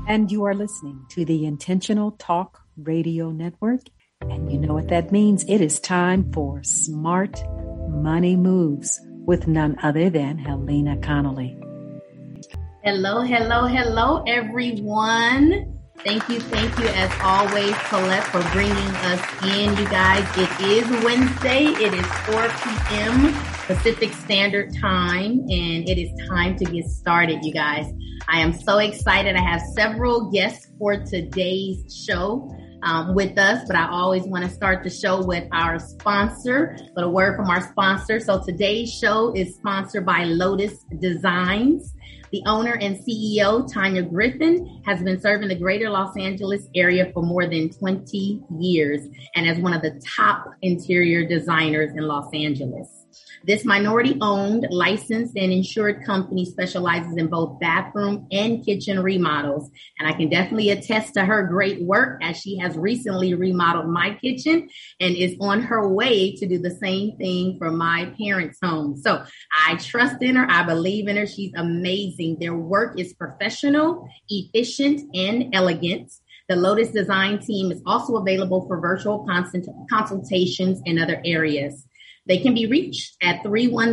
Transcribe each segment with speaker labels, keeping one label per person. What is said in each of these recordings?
Speaker 1: And you are listening to the Intentional Talk Radio Network. And you know what that means. It is time for Smart Money Moves with none other than Helena Connolly.
Speaker 2: Hello, hello, hello, everyone. Thank you as always, Colette, for bringing us in, you guys. It is Wednesday. It is 4 p.m. Pacific Standard Time, and it is time to get started, you guys. I am so excited. I have several guests for today's show with us, but I always want to start the show with our sponsor, but a word from our sponsor. So today's show is sponsored by Lotus Designs. The owner and CEO, Tanya Griffin, has been serving the greater Los Angeles area for more than 20 years and as one of the top interior designers in Los Angeles. This minority-owned, licensed, and insured company specializes in both bathroom and kitchen remodels. And I can definitely attest to her great work as she has recently remodeled my kitchen and is on her way to do the same thing for my parents' home. So I trust in her. I believe in her. She's amazing. Their work is professional, efficient, and elegant. The Lotus Design team is also available for virtual consultations in other areas. They can be reached at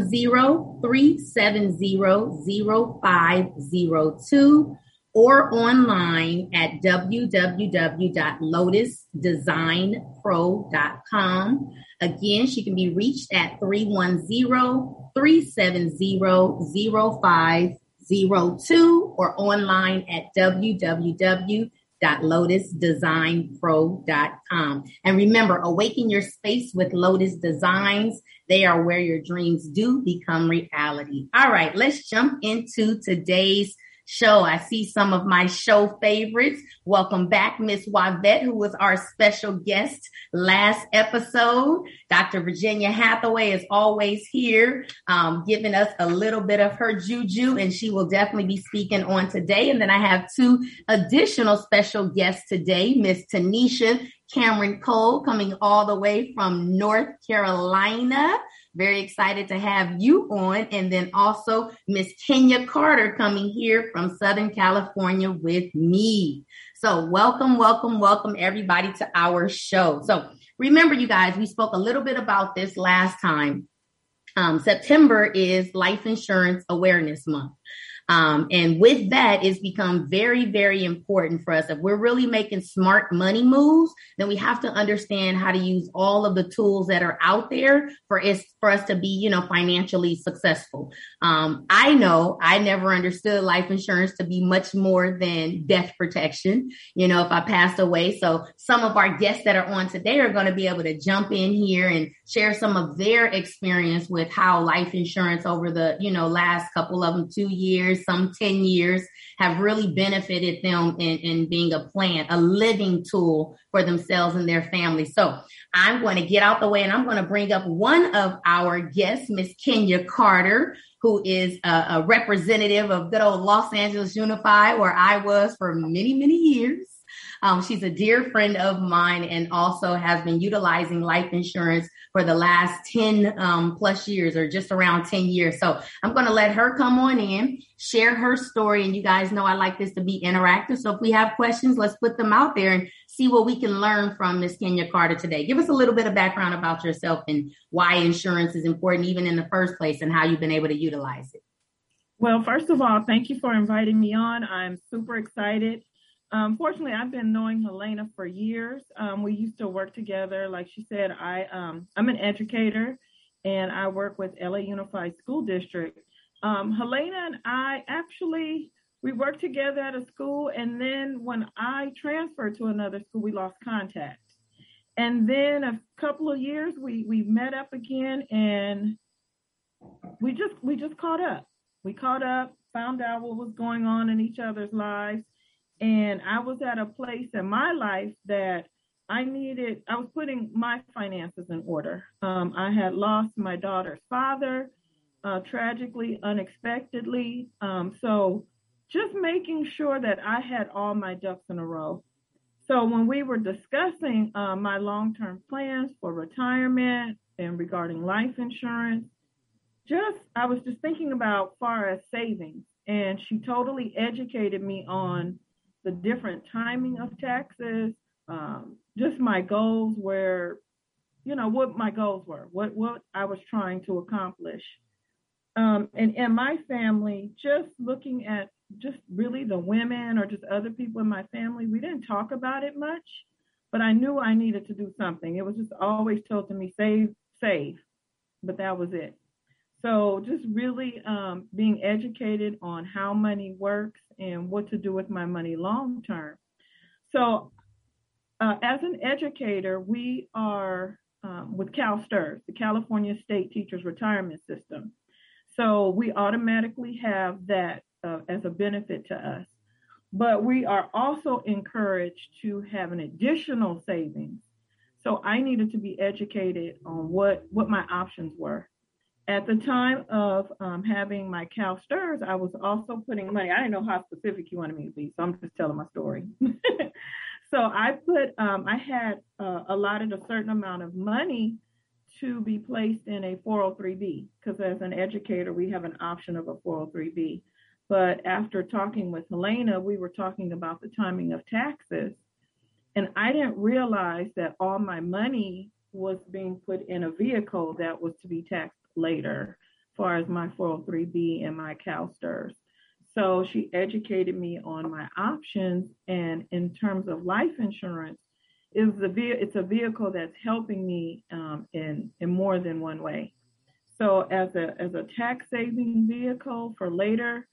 Speaker 2: 310-370-0502 or online at www.lotusdesignpro.com. Again, she can be reached at 310-370-0502 or online at www.lotusdesignpro.com. And remember, awaken your space with Lotus Designs. They are where your dreams do become reality. All right, let's jump into today's show. I see some of my show favorites. Welcome back, Miss Wavette, who was our special guest last episode. Dr. Virginia Hathaway is always here, giving us a little bit of her juju, and she will definitely be speaking on today. And then I have two additional special guests today, Miss Tanisha Cameron Cole, coming all the way from North Carolina. Very excited to have you on. And then also Miss Kenya Carter coming here from Southern California with me. So welcome everybody to our show. So remember, you guys, we spoke a little bit about this last time. September is Life Insurance Awareness Month. And with that, it's become very, very important for us. If we're really making smart money moves, then we have to understand how to use all of the tools that are out there for us to be, financially successful. I know I never understood life insurance to be much more than death protection, if I passed away. So some of our guests that are on today are going to be able to jump in here and share some of their experience with how life insurance over the, last couple of them, 2 years, some 10 years, have really benefited them in being a living tool for themselves and their family. So I'm going to get out the way and I'm going to bring up one of our guests, Miss Kenya Carter, who is a representative of good old Los Angeles Unified, where I was for many, many years. She's a dear friend of mine and also has been utilizing life insurance for the last 10 plus years, or just around 10 years. So I'm going to let her come on in, share her story. And you guys know I like this to be interactive. So if we have questions, let's put them out there and see what we can learn from Miss Kenya Carter today. Give us a little bit of background about yourself and why insurance is important even in the first place and how you've been able to utilize it.
Speaker 3: Well, first of all, thank you for inviting me on. I'm super excited. Fortunately, I've been knowing Helena for years. We used to work together. Like she said, I'm an educator and I work with LA Unified School District. Helena and I we worked together at a school, and then when I transferred to another school, we lost contact. And then a couple of years, we met up again, and we just caught up. We caught up, found out what was going on in each other's lives. And I was at a place in my life that I was putting my finances in order. I had lost my daughter's father, tragically, unexpectedly. So just making sure that I had all my ducks in a row. So when we were discussing my long-term plans for retirement and regarding life insurance, I was just thinking about far as savings. And she totally educated me on the different timing of taxes, just my goals were, what my goals were, what I was trying to accomplish. And in my family, just looking at just really the women or just other people in my family, we didn't talk about it much, but I knew I needed to do something. It was just always told to me, save, but that was it. So just really being educated on how money works and what to do with my money long term. So as an educator, we are with CalSTRS, the California State Teachers Retirement System. So we automatically have that as a benefit to us. But we are also encouraged to have an additional savings. So I needed to be educated on what my options were. At the time of having my CalSTRS, I was also putting money. I didn't know how specific you wanted me to be, so I'm just telling my story. So I had allotted a certain amount of money to be placed in a 403B, because as an educator, we have an option of a 403B. But after talking with Helena, we were talking about the timing of taxes. And I didn't realize that all my money was being put in a vehicle that was to be taxed later, as far as my 403B and my CalSTRS. So she educated me on my options. And in terms of life insurance, it's a vehicle that's helping me in more than one way. So as a tax saving vehicle for later,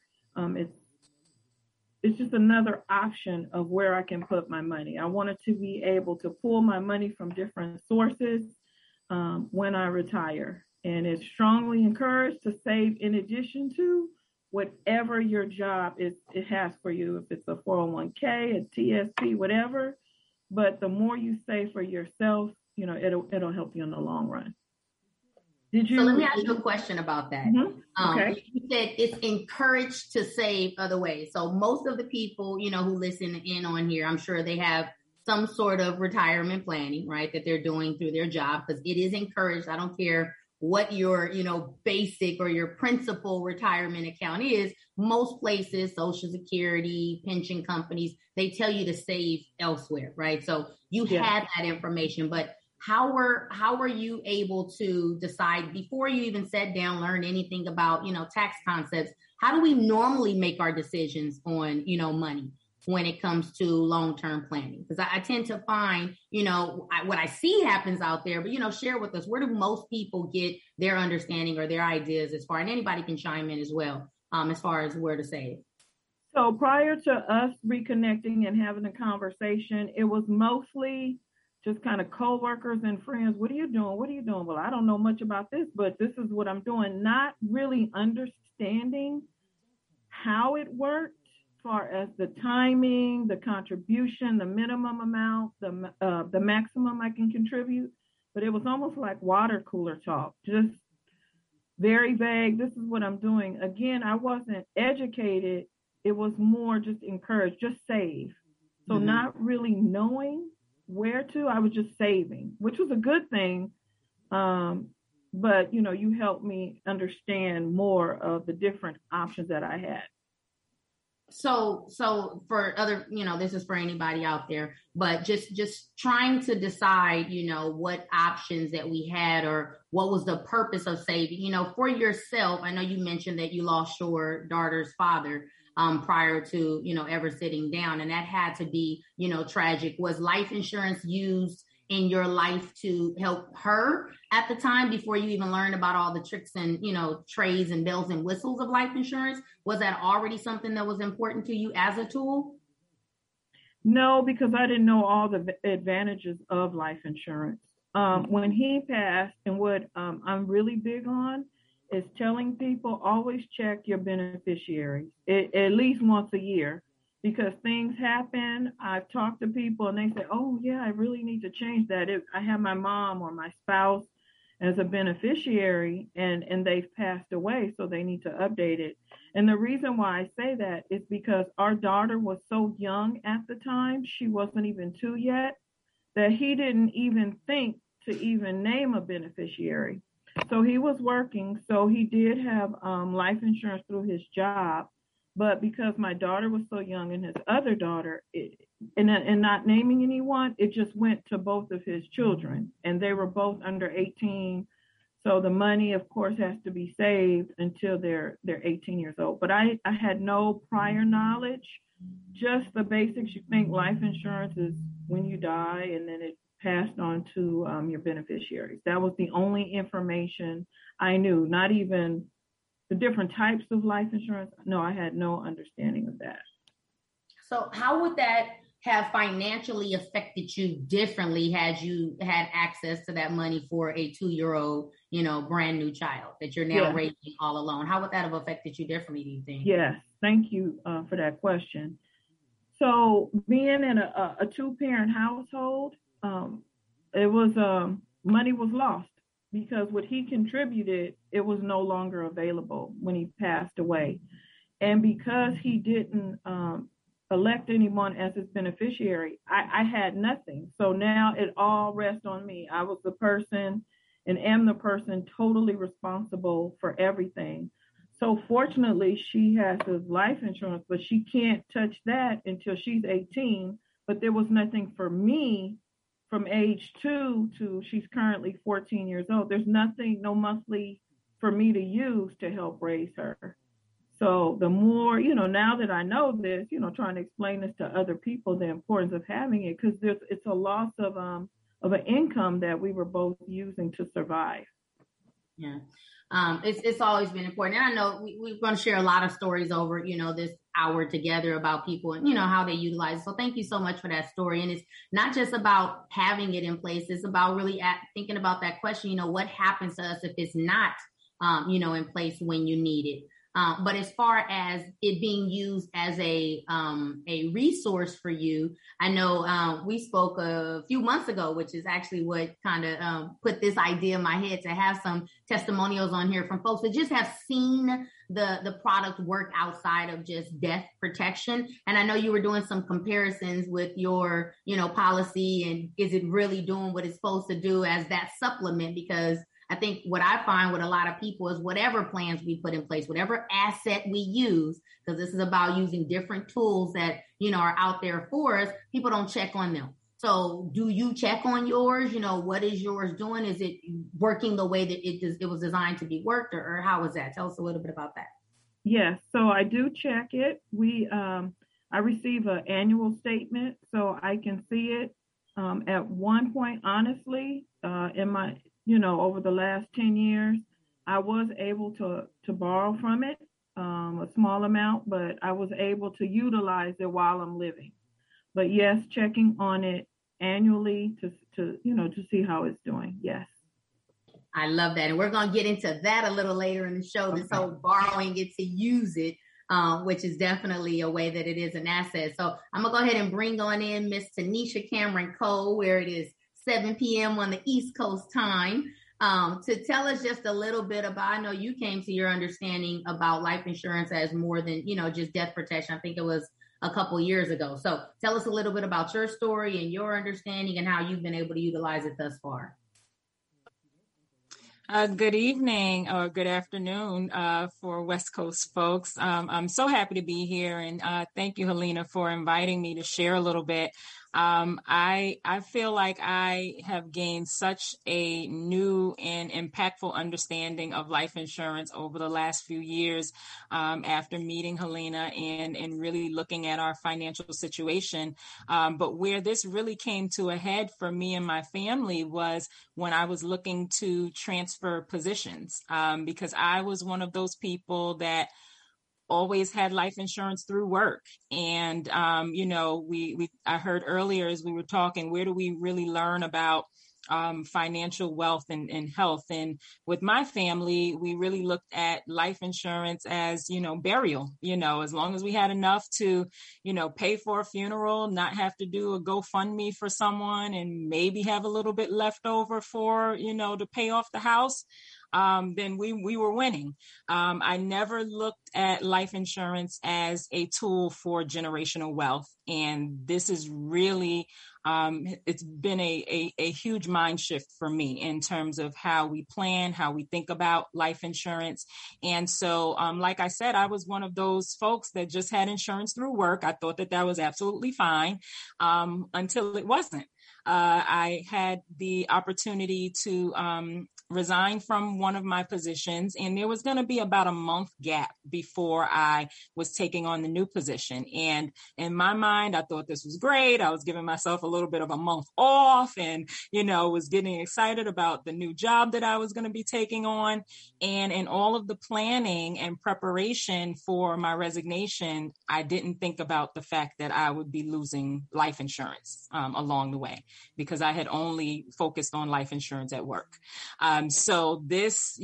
Speaker 3: it's just another option of where I can put my money. I wanted to be able to pull my money from different sources when I retire. And it's strongly encouraged to save in addition to whatever your job it has for you, if it's a 401k, a TSP, whatever. But the more you save for yourself, it'll help you in the long run.
Speaker 2: So let me ask you a question about that.
Speaker 3: Mm-hmm. Okay.
Speaker 2: You said it's encouraged to save other ways. So most of the people, who listen in on here, I'm sure they have some sort of retirement planning, right, that they're doing through their job, because it is encouraged. I don't care what your, basic or your principal retirement account is. Most places, Social Security, pension companies, they tell you to save elsewhere, right? So you had that information, but how were you able to decide before you even sat down, learn anything about, tax concepts? How do we normally make our decisions on, money when it comes to long-term planning? Because I tend to find, what I see happens out there, but, share with us, where do most people get their understanding or their ideas as far, and anybody can chime in as well, as far as where to save?
Speaker 3: So prior to us reconnecting and having a conversation, it was mostly just kind of coworkers and friends. What are you doing? What are you doing? Well, I don't know much about this, but this is what I'm doing. Not really understanding how it worked, as far as the timing, the contribution, the minimum amount, the maximum I can contribute. But it was almost like water cooler talk, just very vague. This is what I'm doing. Again, I wasn't educated. It was more just encouraged, just save. So not really knowing where to, I was just saving, which was a good thing. But, you helped me understand more of the different options that I had.
Speaker 2: So for other, this is for anybody out there, but just trying to decide, what options that we had or what was the purpose of saving, for yourself. I know you mentioned that you lost your daughter's father prior to, ever sitting down, and that had to be, tragic. Was life insurance used in your life to help her at the time before you even learned about all the tricks and, trades and bells and whistles of life insurance? Was that already something that was important to you as a tool?
Speaker 3: No, because I didn't know all the advantages of life insurance. When he passed, and what I'm really big on is telling people, always check your beneficiaries at least once a year, because things happen. I've talked to people and they say, oh yeah, I really need to change that. If I have my mom or my spouse as a beneficiary and they've passed away, so they need to update it. And the reason why I say that is because our daughter was so young at the time, she wasn't even 2 yet, that he didn't even think to even name a beneficiary. So he was working, so he did have life insurance through his job. But because my daughter was so young and his other daughter, and not naming anyone, it just went to both of his children, and they were both under 18. So the money, of course, has to be saved until they're 18 years old. But I had no prior knowledge, just the basics. You think life insurance is when you die, and then it passed on to your beneficiaries. That was the only information I knew, not even the different types of life insurance. No, I had no understanding of that.
Speaker 2: So how would that have financially affected you differently had you had access to that money for a 2-year-old, brand new child that you're now raising all alone? How would that have affected you differently, do you think?
Speaker 3: Yes, thank you for that question. So being in a 2-parent household, it was money was lost because what he contributed, it was no longer available when he passed away. And because he didn't elect anyone as his beneficiary, I had nothing. So now it all rests on me. I was the person and am the person totally responsible for everything. So fortunately, she has his life insurance, but she can't touch that until she's 18. But there was nothing for me from age 2 to she's currently 14 years old. There's nothing, no monthly for me to use to help raise her. So the more, now that I know this, trying to explain this to other people, the importance of having it, because it's a loss of an income that we were both using to survive.
Speaker 2: Yeah. It's always been important. And I know we're going to share a lot of stories over, this hour together about people and, how they utilize it. So thank you so much for that story. And it's not just about having it in place. It's about really thinking about that question, what happens to us if it's not, in place when you need it. But as far as it being used as a resource for you, I know we spoke a few months ago, which is actually what kind of put this idea in my head to have some testimonials on here from folks that just have seen the product work outside of just death protection. And I know you were doing some comparisons with your, policy, and is it really doing what it's supposed to do as that supplement? Because I think what I find with a lot of people is whatever plans we put in place, whatever asset we use, because this is about using different tools that, are out there for us, people don't check on them. So do you check on yours? What is yours doing? Is it working the way that it was designed to be worked, or how is that? Tell us a little bit about that.
Speaker 3: Yes, so I do check it. I receive an annual statement so I can see it. At one point, honestly, in my over the last 10 years, I was able to borrow from it, a small amount, but I was able to utilize it while I'm living. But yes, checking on it annually to see how it's doing. Yes.
Speaker 2: I love that. And we're going to get into that a little later in the show, this whole borrowing it to use it, which is definitely a way that it is an asset. So I'm going to go ahead and bring on in Miss Tanisha Cameron Cole, where it is 7 p.m. on the East Coast time, to tell us just a little bit about, I know you came to your understanding about life insurance as more than, just death protection. I think it was a couple years ago. So tell us a little bit about your story and your understanding and how you've been able to utilize it thus far.
Speaker 4: Good evening or good afternoon for West Coast folks. I'm so happy to be here, and thank you, Helena, for inviting me to share a little bit. I feel like I have gained such a new and impactful understanding of life insurance over the last few years after meeting Helena and really looking at our financial situation. But where this really came to a head for me and my family was when I was looking to transfer positions, because I was one of those people that always had life insurance through work. And, I heard earlier as we were talking, where do we really learn about financial wealth and health? And with my family, we really looked at life insurance as, burial, as long as we had enough to, pay for a funeral, not have to do a GoFundMe for someone and maybe have a little bit left over for, to pay off the house. then we were winning. I never looked at life insurance as a tool for generational wealth. And this is really, it's been a huge mind shift for me in terms of how we plan, how we think about life insurance. And so, like I said, I was one of those folks that just had insurance through work. I thought that was absolutely fine, until it wasn't. I had the opportunity to resign from one of my positions, and there was going to be about a month gap before I was taking on the new position. And in my mind, I thought this was great. I was giving myself a little bit of a month off and, was getting excited about the new job that I was going to be taking on. And in all of the planning and preparation for my resignation, I didn't think about the fact that I would be losing life insurance along the way, because I had only focused on life insurance at work. So this,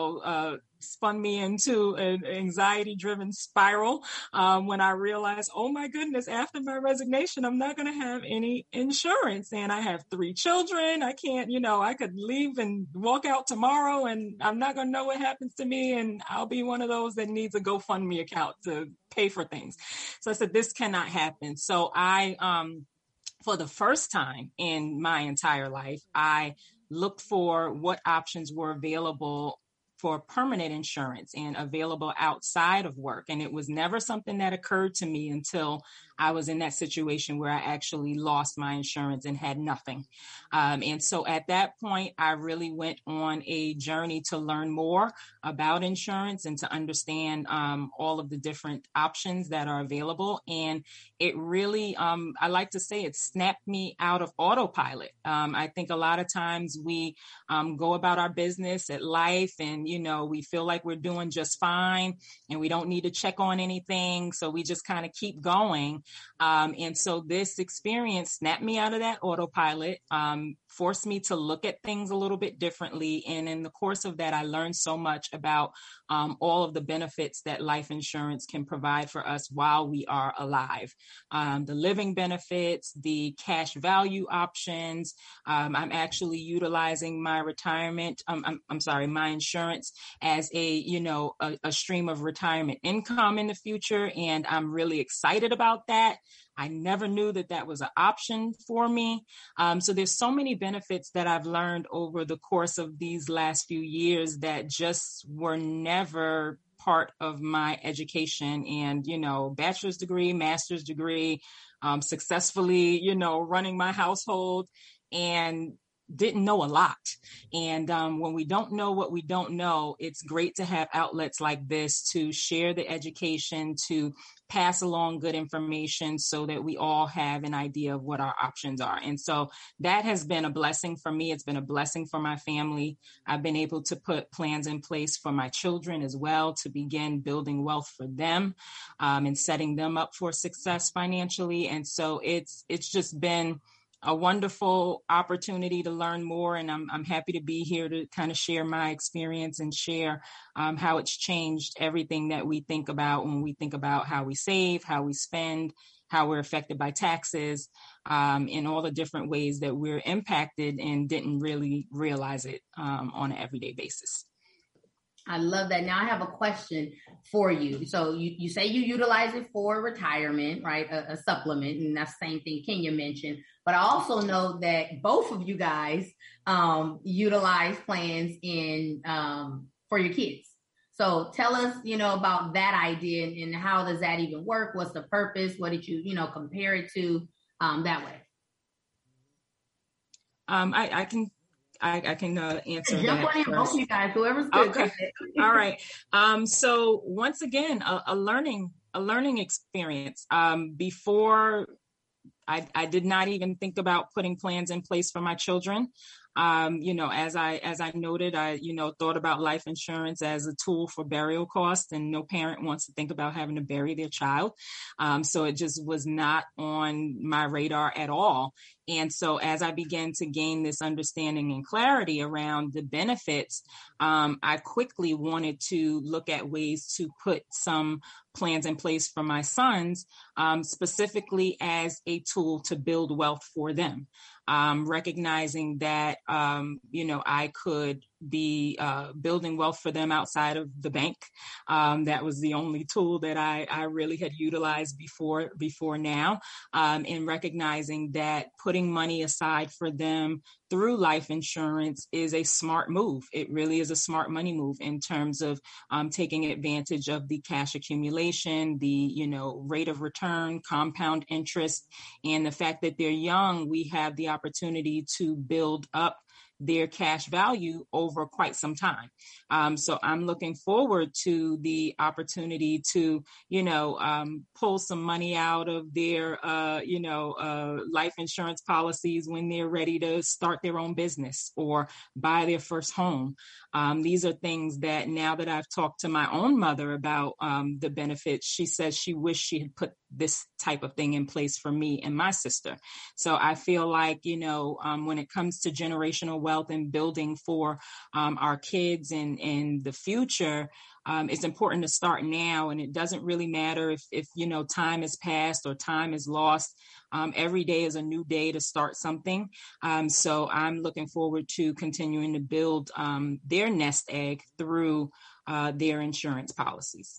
Speaker 4: spun me into an anxiety-driven spiral when I realized, oh my goodness, after my resignation, I'm not going to have any insurance. And I have 3 children. I can't, I could leave and walk out tomorrow and I'm not going to know what happens to me. And I'll be one of those that needs a GoFundMe account to pay for things. So I said, this cannot happen. So I, for the first time in my entire life, I looked for what options were available for permanent insurance and available outside of work. And it was never something that occurred to me until I was in that situation where I actually lost my insurance and had nothing. And so at that point, I really went on a journey to learn more about insurance and to understand all of the different options that are available. And it really, I like to say, it snapped me out of autopilot. I think a lot of times we go about our business at life and, we feel like we're doing just fine and we don't need to check on anything. So we just kind of keep going. And so this experience snapped me out of that autopilot, forced me to look at things a little bit differently. And in the course of that, I learned so much about all of the benefits that life insurance can provide for us while we are alive. The living benefits, the cash value options. I'm actually utilizing my retirement, my insurance as a stream of retirement income in the future. And I'm really excited about that. I never knew that was an option for me. So there's so many benefits that I've learned over the course of these last few years that just were never part of my education and, bachelor's degree, master's degree, successfully, running my household and didn't know a lot. And when we don't know what we don't know, it's great to have outlets like this to share the education, to pass along good information so that we all have an idea of what our options are. And so that has been a blessing for me. It's been a blessing for my family. I've been able to put plans in place for my children as well to begin building wealth for them and setting them up for success financially. And so it's just been a wonderful opportunity to learn more. And I'm happy to be here to kind of share my experience and share how it's changed everything that we think about when we think about how we save, how we spend, how we're affected by taxes, in all the different ways that we're impacted and didn't really realize it on an everyday basis.
Speaker 2: I love that. Now I have a question for you. So you say you utilize it for retirement, right? A supplement, and that's the same thing Kenya mentioned. But I also know that both of you guys utilize plans in for your kids. So tell us, about that idea and how does that even work? What's the purpose? What did you, compare it to that way?
Speaker 4: I can answer
Speaker 2: Jump
Speaker 4: that
Speaker 2: on in, both of you guys, whoever's good.
Speaker 4: Okay. All right. So once again, a learning experience. Before I did not even think about putting plans in place for my children. As I noted, I thought about life insurance as a tool for burial costs, and no parent wants to think about having to bury their child. So it just was not on my radar at all. And so as I began to gain this understanding and clarity around the benefits, I quickly wanted to look at ways to put some plans in place for my sons, specifically as a tool to build wealth for them. Recognizing that, I could be building wealth for them outside of the bank. That was the only tool that I really had utilized before now, and recognizing that putting money aside for them through life insurance is a smart move. It really is a smart money move in terms of taking advantage of the cash accumulation, the rate of return, compound interest, and the fact that they're young. We have the opportunity to build up their cash value over quite some time. So I'm looking forward to the opportunity to, pull some money out of their, life insurance policies when they're ready to start their own business or buy their first home. These are things that now that I've talked to my own mother about the benefits, she says she wished she had put this type of thing in place for me and my sister. So I feel like, when it comes to generational wealth and building for our kids and the future, it's important to start now. And it doesn't really matter if time has passed or time is lost. Every day is a new day to start something. So I'm looking forward to continuing to build their nest egg through their insurance policies.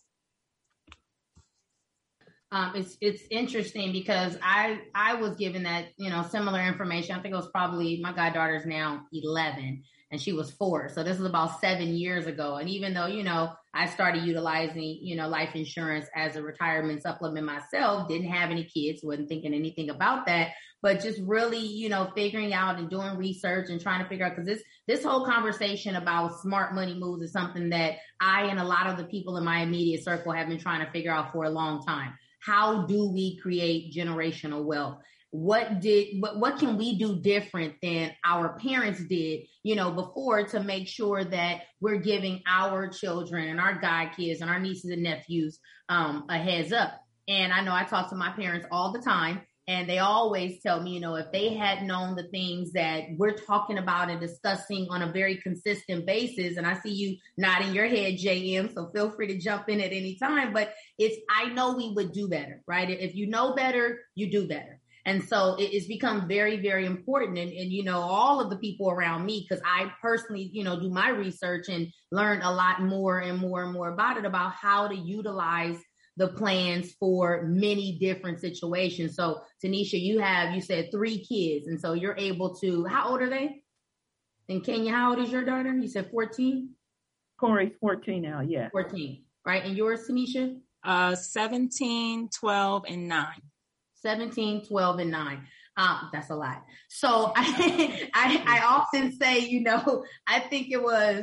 Speaker 2: It's interesting because I was given that, similar information. I think it was probably my goddaughter's now 11 and she was 4. So this was about 7 years ago. And even though, I started utilizing, life insurance as a retirement supplement myself, didn't have any kids, wasn't thinking anything about that, but just really, figuring out and doing research and trying to figure out, because this whole conversation about smart money moves is something that I and a lot of the people in my immediate circle have been trying to figure out for a long time. How do we create generational wealth? What can we do different than our parents did, before, to make sure that we're giving our children and our god kids and our nieces and nephews a heads up? And I know I talk to my parents all the time, and they always tell me, if they had known the things that we're talking about and discussing on a very consistent basis, and I see you nodding your head, JM, so feel free to jump in at any time, but I know we would do better, right? If you know better, you do better. And so it's become very, very important. And all of the people around me, because I personally, do my research and learn a lot more and more and more about it, about how to utilize the plans for many different situations. So Tanisha, you said 3 kids. And so you're able to, how old are they? And Kenya, how old is your daughter? You said 14?
Speaker 3: Corey's 14 now, yeah.
Speaker 2: 14, right? And yours, Tanisha?
Speaker 4: 17, 12, and 9.
Speaker 2: 17, 12, and 9. That's a lot. So I often say, I think it was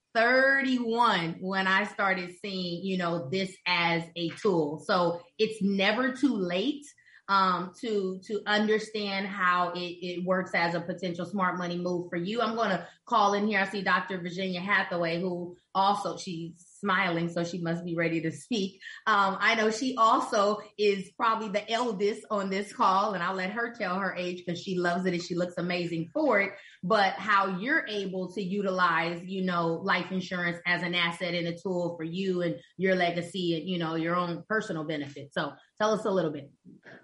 Speaker 2: 31 when I started seeing, this as a tool. So it's never too late to understand how it works as a potential smart money move for you. I'm going to call in here. I see Dr. Virginia Hathaway, who also, she's smiling, so she must be ready to speak. I know she also is probably the eldest on this call, and I'll let her tell her age because she loves it and she looks amazing for it. But how you're able to utilize, life insurance as an asset and a tool for you and your legacy and, your own personal benefit. So tell us a little bit.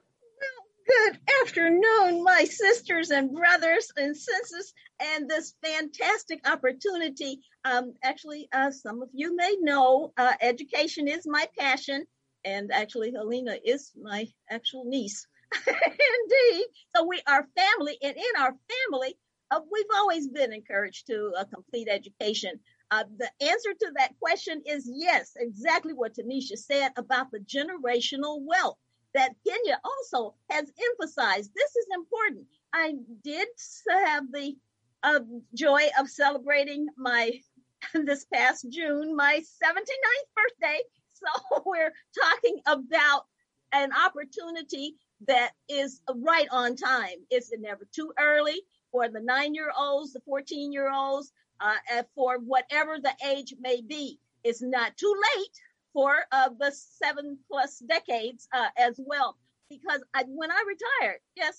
Speaker 5: Good afternoon, my sisters and brothers and sisters, and this fantastic opportunity. Actually, some of you may know education is my passion, and actually Helena is my actual niece. Indeed. So we are family, and in our family, we've always been encouraged to complete education. The answer to that question is yes, exactly what Tanisha said about the generational wealth that Kenya also has emphasized. This is important. I did have the joy of celebrating this past June, my 79th birthday. So we're talking about an opportunity that is right on time. It's never too early for the 9-year-olds, the 14-year-olds, for whatever the age may be. It's not too late for the 7+ decades as well. Because when I retired,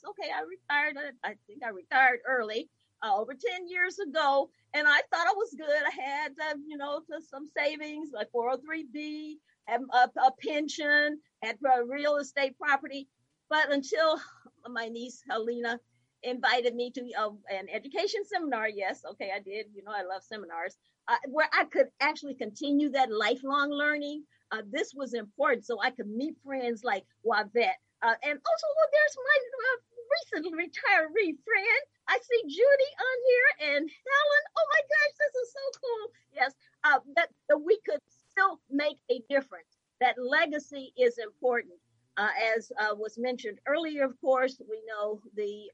Speaker 5: I think I retired early, over 10 years ago, and I thought I was good. I had, some savings, like 403B, had a pension, had real estate property. But until my niece, Helena, invited me to an education seminar. Yes, okay, I did. I love seminars where I could actually continue that lifelong learning. This was important so I could meet friends like Wavette. And also, there's my recent retiree friend. I see Judy on here and Helen. Oh my gosh, this is so cool. Yes, that we could still make a difference. That legacy is important. As was mentioned earlier, of course, we know the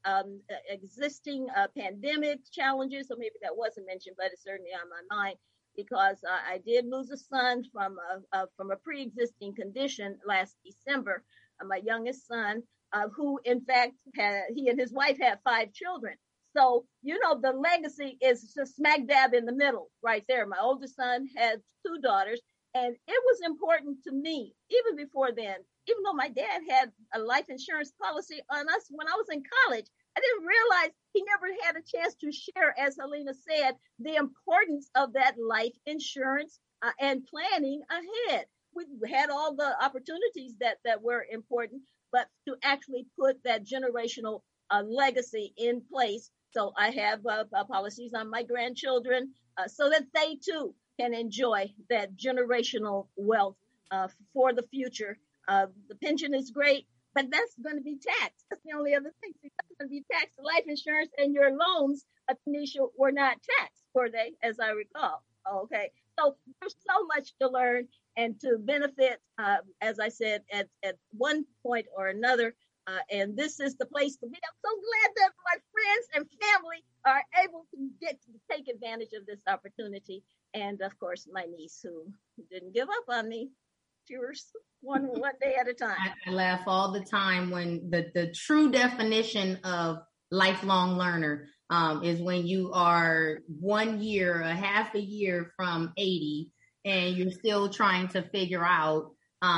Speaker 5: existing pandemic challenges, so maybe that wasn't mentioned, but it's certainly on my mind because I did lose a son from a pre-existing condition last December. My youngest son, who in fact he and his wife had 5 children. So, the legacy is just smack dab in the middle right there. My oldest son had 2 daughters, and it was important to me, even before then, even though my dad had a life insurance policy on us when I was in college, I didn't realize he never had a chance to share, as Helena said, the importance of that life insurance and planning ahead. We had all the opportunities that were important, but to actually put that generational legacy in place. So I have policies on my grandchildren so that they too can enjoy that generational wealth for the future. The pension is great, but that's going to be taxed. That's the only other thing. That's going to be taxed. The life insurance and your loans, Tanisha, were not taxed, were they, as I recall? Okay. So there's so much to learn and to benefit, as I said, at one point or another. And this is the place to be. I'm so glad that my friends and family are able to get to take advantage of this opportunity. And of course, my niece who didn't give up on me. Cheers, one day at a time.
Speaker 2: I laugh all the time when the true definition of lifelong learner is when you are 1 year, a half a year from 80, and you're still trying to figure out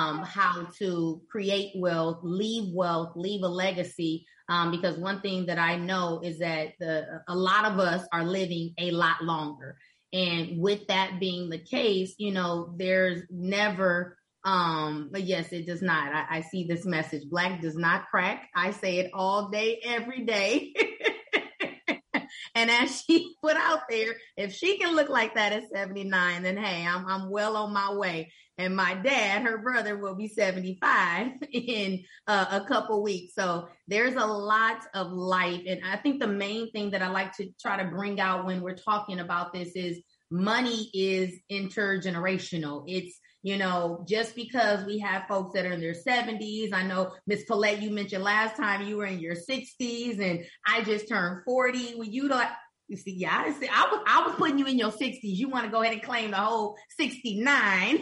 Speaker 2: how to create wealth, leave a legacy. Because one thing that I know is that a lot of us are living a lot longer. And with that being the case, there's never, but yes, it does not. I see this message. Black does not crack. I say it all day, every day. And as she put out there, if she can look like that at 79, then hey, I'm well on my way. And my dad, her brother, will be 75 in a couple weeks. So there's a lot of life. And I think the main thing that I like to try to bring out when we're talking about this is money is intergenerational. It's, just because we have folks that are in their 70s. I know, Ms. Paulette, you mentioned last time you were in your 60s and I just turned 40. Well, you see, yeah, I was putting you in your 60s. You want to go ahead and claim the whole 69.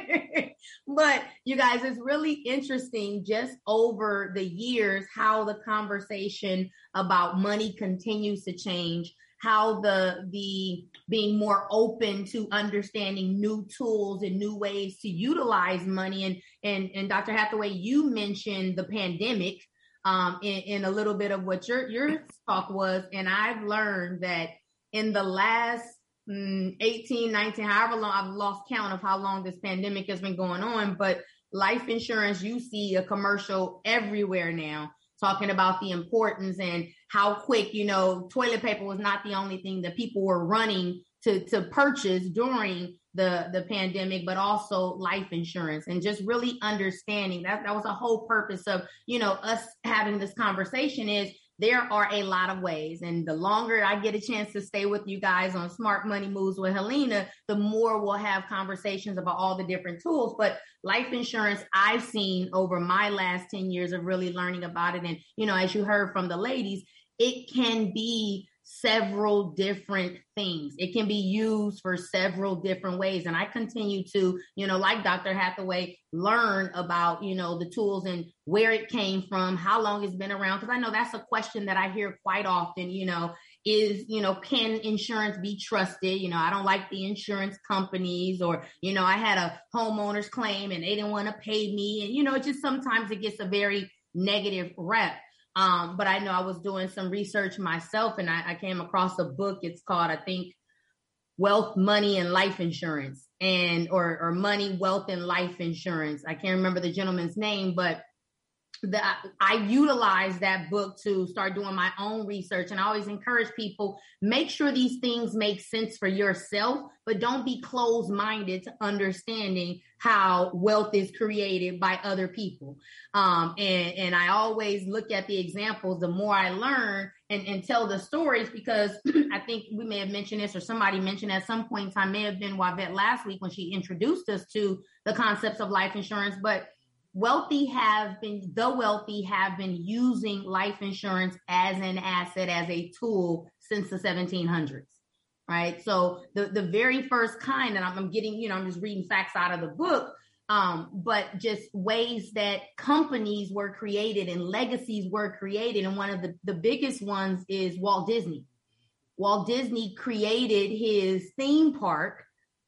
Speaker 2: But you guys, it's really interesting just over the years how the conversation about money continues to change, how the being more open to understanding new tools and new ways to utilize money. And Dr. Hathaway, you mentioned the pandemic in a little bit of what your talk was. And I've learned that in the last 18, 19, however long, I've lost count of how long this pandemic has been going on, but life insurance, you see a commercial everywhere now talking about the importance and how quick, toilet paper was not the only thing that people were running to purchase during the pandemic, but also life insurance, and just really understanding that was a whole purpose of, us having this conversation is there are a lot of ways. And the longer I get a chance to stay with you guys on Smart Money Moves with Helena, the more we'll have conversations about all the different tools. But life insurance, I've seen over my last 10 years of really learning about it. And, as you heard from the ladies, it can be several different things. It can be used for several different ways. And I continue to, like Dr. Hathaway, learn about, the tools and where it came from, how long it's been around. Because I know that's a question that I hear quite often, is, can insurance be trusted? I don't like the insurance companies, or, I had a homeowner's claim and they didn't want to pay me. And, it just sometimes it gets a very negative rep. But I know I was doing some research myself and I came across a book. It's called, I think, Wealth, Money, and Life Insurance, or Money, Wealth, and Life Insurance. I can't remember the gentleman's name, but I utilize that book to start doing my own research. And I always encourage people, make sure these things make sense for yourself, but don't be closed-minded to understanding how wealth is created by other people. And I always look at the examples, the more I learn and tell the stories, because I think we may have mentioned this, or somebody mentioned at some point in time, may have been Wavette last week when she introduced us to the concepts of life insurance, but the wealthy have been using life insurance as an asset, as a tool since the 1700s, right? So the very first kind, and I'm getting, I'm just reading facts out of the book, but just ways that companies were created and legacies were created. And one of the biggest ones is Walt Disney. Walt Disney created his theme park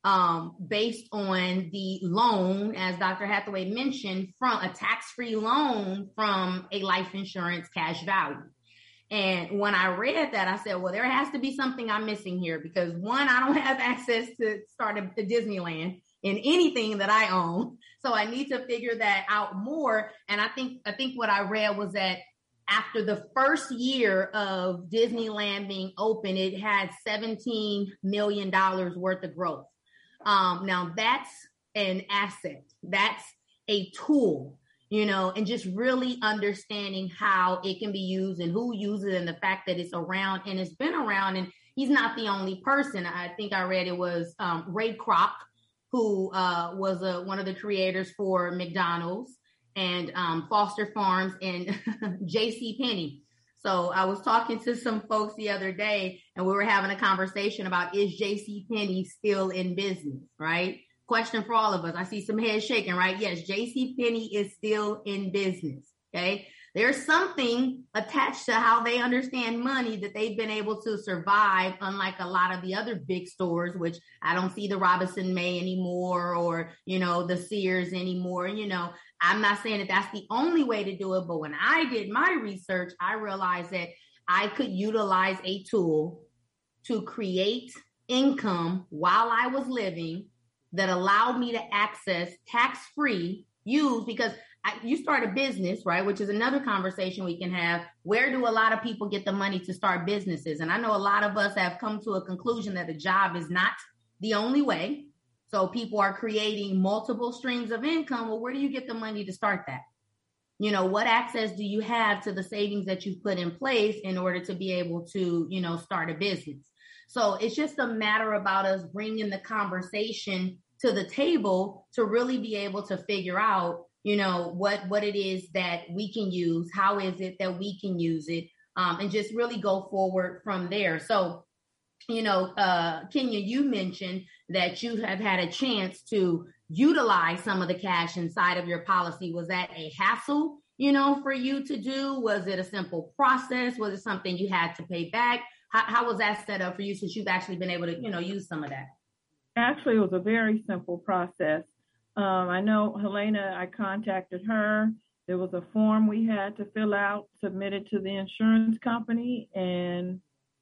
Speaker 2: based on the loan, as Dr. Hathaway mentioned, from a tax-free loan from a life insurance cash value. And when I read that, I said, well, there has to be something I'm missing here, because one, I don't have access to start a Disneyland in anything that I own. So I need to figure that out more. And I think what I read was that after the first year of Disneyland being open, it had $17 million worth of growth. Now that's an asset. That's a tool, and just really understanding how it can be used and who uses it, and the fact that it's around and it's been around. And he's not the only person. I think I read it was Ray Kroc, who was one of the creators for McDonald's and Foster Farms and J.C. Penney. So I was talking to some folks the other day, and we were having a conversation about, is J.C. Penney still in business, right? Question for all of us. I see some heads shaking, right? Yes, J.C. Penney is still in business, okay? There's something attached to how they understand money that they've been able to survive, unlike a lot of the other big stores, which I don't see the Robinson May anymore, or, the Sears anymore. I'm not saying that that's the only way to do it, but when I did my research, I realized that I could utilize a tool to create income while I was living that allowed me to access tax-free use, because you start a business, right? Which is another conversation we can have. Where do a lot of people get the money to start businesses? And I know a lot of us have come to a conclusion that a job is not the only way. So people are creating multiple streams of income. Well, where do you get the money to start that? What access do you have to the savings that you've put in place in order to be able to, start a business? So it's just a matter about us bringing the conversation to the table to really be able to figure out, what it is that we can use, how is it that we can use it, and just really go forward from there. So, Kenya, you mentioned that you have had a chance to utilize some of the cash inside of your policy. Was that a hassle, for you to do? Was it a simple process? Was it something you had to pay back? How was that set up for you, since you've actually been able to, use some of that?
Speaker 3: Actually, it was a very simple process. I know Helena, I contacted her. There was a form we had to fill out, submitted to the insurance company, and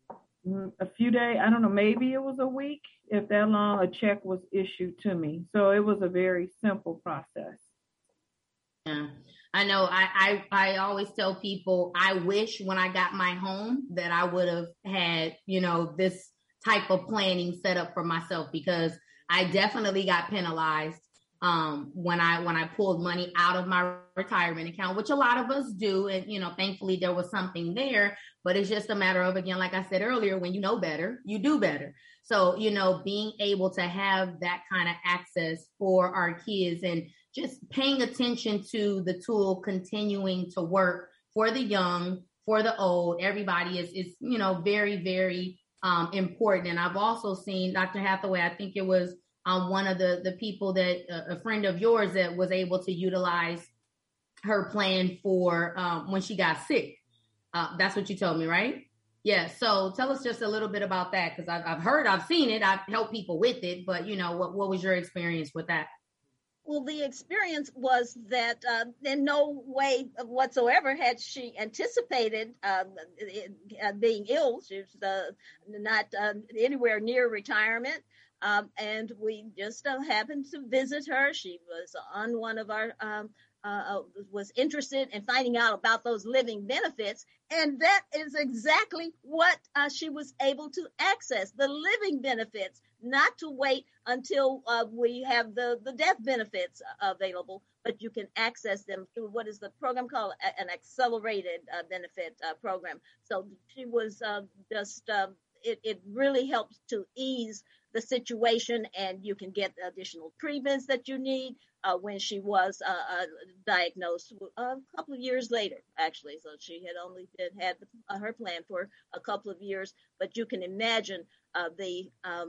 Speaker 3: a few days, I don't know, maybe it was a week, if that long, a check was issued to me. So it was a very simple process.
Speaker 2: Yeah, I know. I always tell people, I wish when I got my home that I would have had, this type of planning set up for myself, because I definitely got penalized when I pulled money out of my retirement account, which a lot of us do. And, thankfully there was something there, but it's just a matter of, again, like I said earlier, when you know better, you do better. So, being able to have that kind of access for our kids, and just paying attention to the tool continuing to work for the young, for the old, everybody is very, very important. And I've also seen, Dr. Hathaway, I think it was one of the people that a friend of yours that was able to utilize her plan for when she got sick. That's what you told me, right? Yeah. So tell us just a little bit about that, because I've seen it. I've helped people with it, but what was your experience with that?
Speaker 5: Well, the experience was that in no way whatsoever had she anticipated being ill. She was not anywhere near retirement. And we just happened to visit her. She was on one of our was interested in finding out about those living benefits. And that is exactly what she was able to access, the living benefits, not to wait until we have the death benefits available, but you can access them through what is the program called an accelerated benefit program. So she was it really helps to ease the situation, and you can get the additional treatments that you need when she was diagnosed a couple of years later, actually. So she had only had her plan for a couple of years, but you can imagine the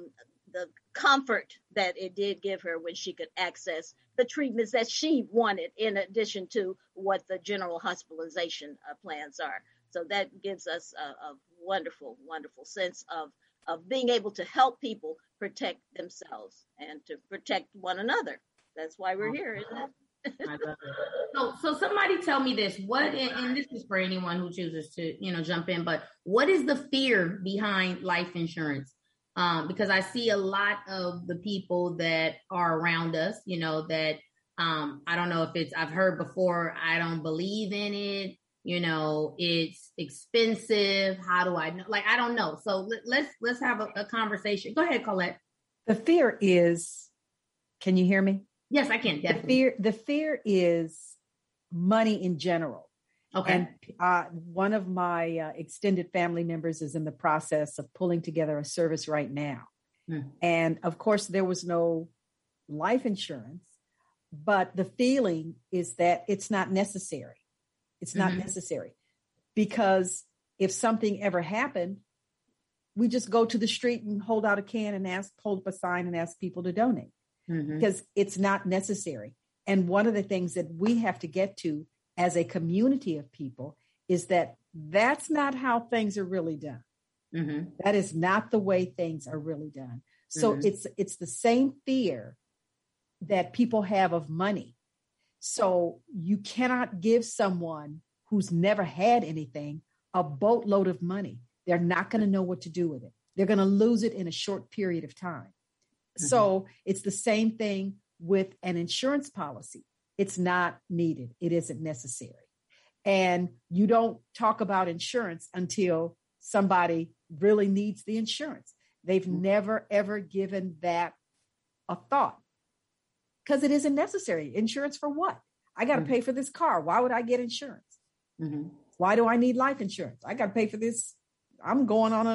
Speaker 5: comfort that it did give her when she could access the treatments that she wanted, in addition to what the general hospitalization plans are. So that gives us a wonderful, wonderful sense of being able to help people protect themselves and to protect one another. That's why we're here, isn't it?
Speaker 2: I love it. So somebody tell me this, and this is for anyone who chooses to, jump in, but what is the fear behind life insurance? Because I see a lot of the people that are around us, that I don't know if I've heard before, I don't believe in it. It's expensive. How do I know? I don't know. So let's have a conversation. Go ahead, Colette.
Speaker 1: The fear is, can you hear me?
Speaker 2: Yes, I can. Definitely.
Speaker 1: The fear is money in general.
Speaker 2: Okay.
Speaker 1: And one of my extended family members is in the process of pulling together a service right now. And of course, there was no life insurance, but the feeling is that it's not necessary. It's not necessary, because if something ever happened, we just go to the street and hold out a can and hold up a sign and ask people to donate, because it's not necessary. And one of the things that we have to get to as a community of people is that that's not how things are really done. That is not the way things are really done. So it's the same fear that people have of money. So you cannot give someone who's never had anything a boatload of money. They're not going to know what to do with it. They're going to lose it in a short period of time. So it's the same thing with an insurance policy. It's not needed. It isn't necessary. And you don't talk about insurance until somebody really needs the insurance. They've never, ever given that a thought, because it isn't necessary. Insurance for what? I got to pay for this car. Why would I get insurance? Why do I need life insurance? I got to pay for this. I'm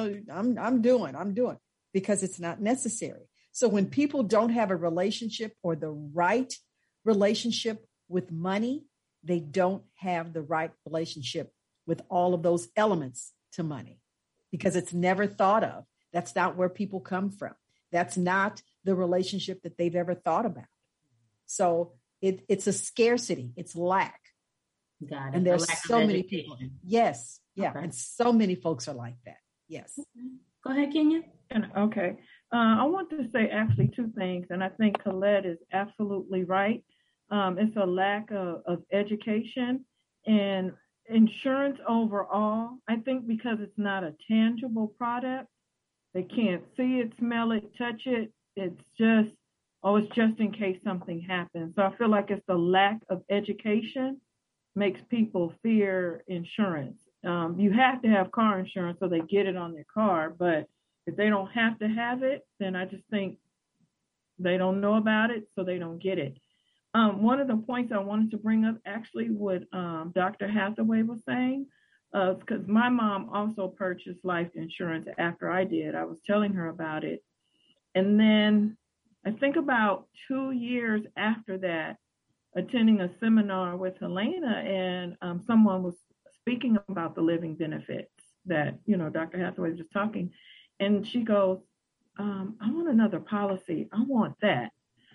Speaker 1: doing because it's not necessary. So when people don't have a relationship or the right relationship with money, they don't have the right relationship with all of those elements to money, because it's never thought of. That's not where people come from. That's not the relationship that they've ever thought about. So it's a scarcity. It's lack.
Speaker 2: Got it.
Speaker 1: And there's so many people. Yes. Yeah.
Speaker 2: Okay.
Speaker 1: And so many folks are like that. Yes.
Speaker 2: Go ahead, Kenya.
Speaker 3: Okay. I want to say actually two things, and I think Colette is absolutely right. It's a lack of education and insurance overall. I think because it's not a tangible product, they can't see it, smell it, touch it. It's just, it's just in case something happens. So I feel like it's the lack of education makes people fear insurance. You have to have car insurance so they get it on their car, but if they don't have to have it, then I just think they don't know about it, so they don't get it. One of the points I wanted to bring up actually what Dr. Hathaway was saying, because my mom also purchased life insurance after I did. I was telling her about it. And then I think about 2 years after that, attending a seminar with Helena, and someone was speaking about the living benefits that, Dr. Hathaway was just talking. And she goes, I want another policy. I want that.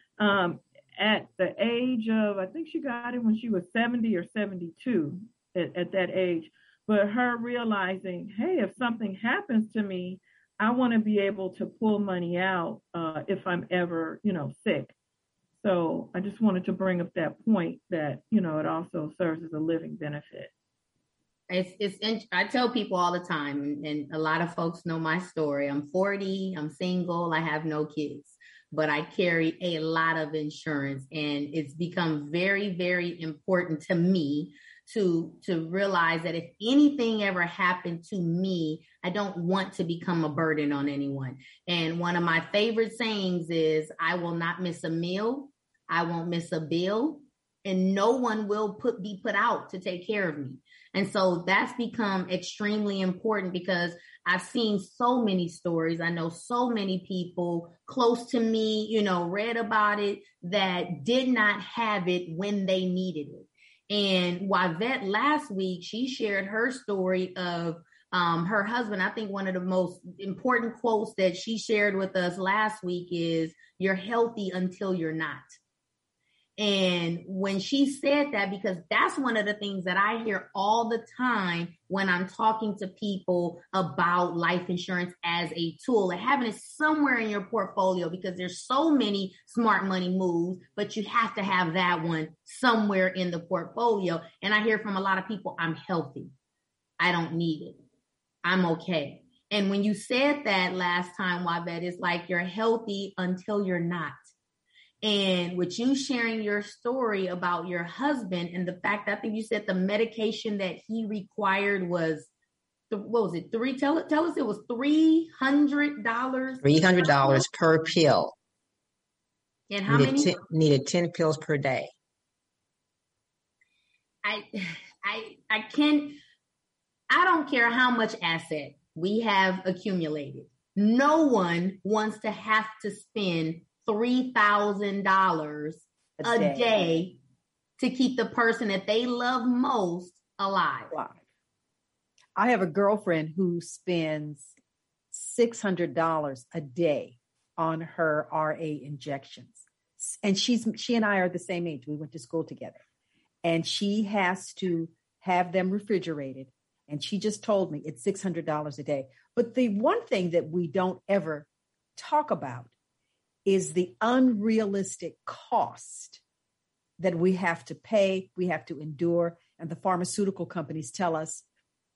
Speaker 3: At the age of, I think she got it when she was 70 or 72 at that age. But her realizing, hey, if something happens to me, I want to be able to pull money out if I'm ever, sick. So I just wanted to bring up that point that, it also serves as a living benefit.
Speaker 2: I tell people all the time, and a lot of folks know my story. I'm 40, I'm single, I have no kids. but I carry a lot of insurance, and it's become very, very important to me to realize that if anything ever happened to me, I don't want to become a burden on anyone. And one of my favorite sayings is, I will not miss a meal. I won't miss a bill, and no one will be put out to take care of me. And so that's become extremely important because I've seen so many stories. I know so many people close to me, read about it, that did not have it when they needed it. And Wavette last week, she shared her story of her husband. I think one of the most important quotes that she shared with us last week is, "You're healthy until you're not." And when she said that, because that's one of the things that I hear all the time when I'm talking to people about life insurance as a tool, and having it somewhere in your portfolio, because there's so many smart money moves, but you have to have that one somewhere in the portfolio. And I hear from a lot of people, I'm healthy. I don't need it. I'm okay. And when you said that last time, Wavette, it's like you're healthy until you're not. And with you sharing your story about your husband and the fact that I think you said the medication that he required was, what was it? Tell us it was $300.
Speaker 6: $300 per pill.
Speaker 2: And how many?
Speaker 6: Needed 10 pills per day.
Speaker 2: I don't care how much asset we have accumulated. No one wants to have to spend $3,000 a day to keep the person that they love most alive.
Speaker 1: Wow. I have a girlfriend who spends $600 a day on her RA injections. And she and I are the same age. We went to school together. And she has to have them refrigerated. And she just told me it's $600 a day. But the one thing that we don't ever talk about is the unrealistic cost that we have to pay, we have to endure. And the pharmaceutical companies tell us,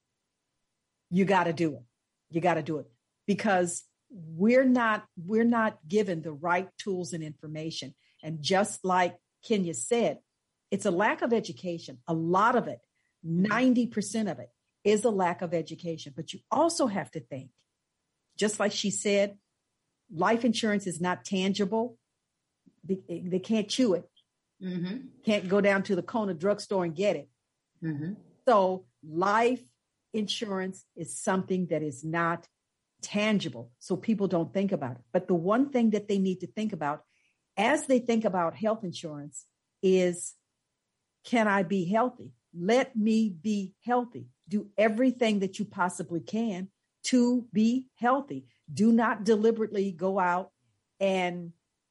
Speaker 1: you got to do it. You got to do it, because we're not given the right tools and information. And just like Kenya said, it's a lack of education. A lot of it, 90% of it, is a lack of education. But you also have to think, just like she said, life insurance is not tangible. They can't chew it. Mm-hmm. Can't go down to the Kona drugstore and get it. Mm-hmm. So life insurance is something that is not tangible. So people don't think about it. But the one thing that they need to think about as they think about health insurance is, can I be healthy? Let me be healthy. Do everything that you possibly can to be healthy. Do not deliberately go out and,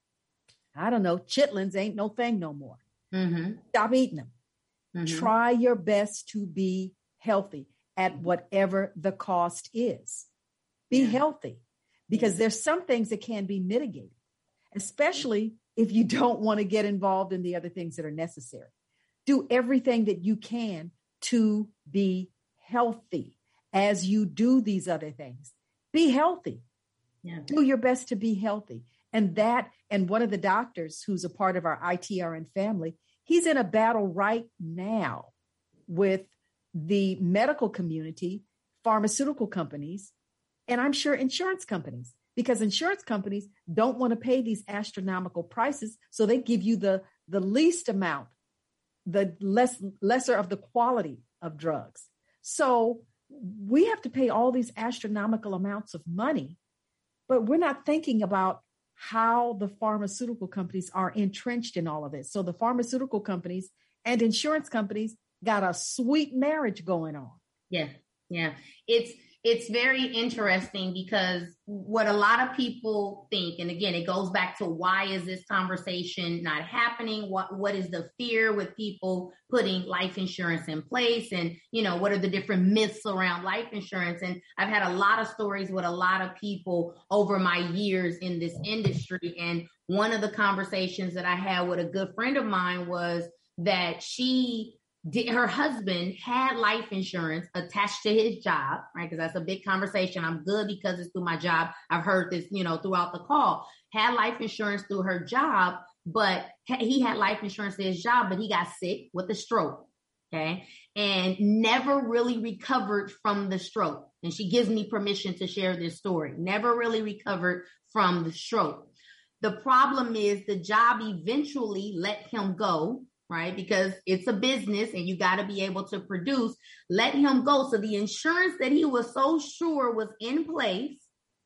Speaker 1: I don't know, chitlins ain't no thing no more. Mm-hmm. Stop eating them. Mm-hmm. Try your best to be healthy at whatever the cost is. Be healthy, because there's some things that can be mitigated, especially if you don't want to get involved in the other things that are necessary. Do everything that you can to be healthy as you do these other things. Be healthy. Yeah. Do your best to be healthy. And one of the doctors who's a part of our ITRN family, he's in a battle right now with the medical community, pharmaceutical companies, and I'm sure insurance companies, because insurance companies don't want to pay these astronomical prices. So they give you the least amount, the lesser of the quality of drugs. So we have to pay all these astronomical amounts of money, but we're not thinking about how the pharmaceutical companies are entrenched in all of this. So the pharmaceutical companies and insurance companies got a sweet marriage going on.
Speaker 2: Yeah. Yeah. It's very interesting, because what a lot of people think, and again, it goes back to, why is this conversation not happening? What is the fear with people putting life insurance in place? And, what are the different myths around life insurance? And I've had a lot of stories with a lot of people over my years in this industry. And one of the conversations that I had with a good friend of mine was that she her husband had life insurance attached to his job, right? Because that's a big conversation. I'm good because it's through my job. I've heard this, throughout the call. Had life insurance through her job, but he had life insurance through his job, but he got sick with a stroke, okay? And never really recovered from the stroke. And she gives me permission to share this story. Never really recovered from the stroke. The problem is the job eventually let him go, right? Because it's a business and you got to be able to produce, let him go. So the insurance that he was so sure was in place,